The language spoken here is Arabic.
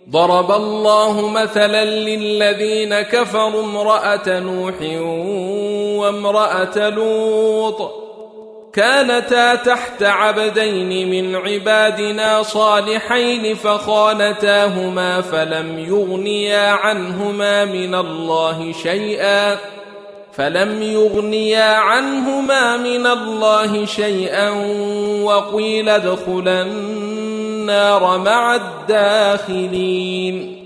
ضرب الله مثلا للذين كفروا امرأة نوح وامرأة لوط كانتا تحت عبدين من عبادنا صالحين فخانتاهما فلم يغنيا عنهما من الله شيئا وقيل ادخلا النار مع الداخلين.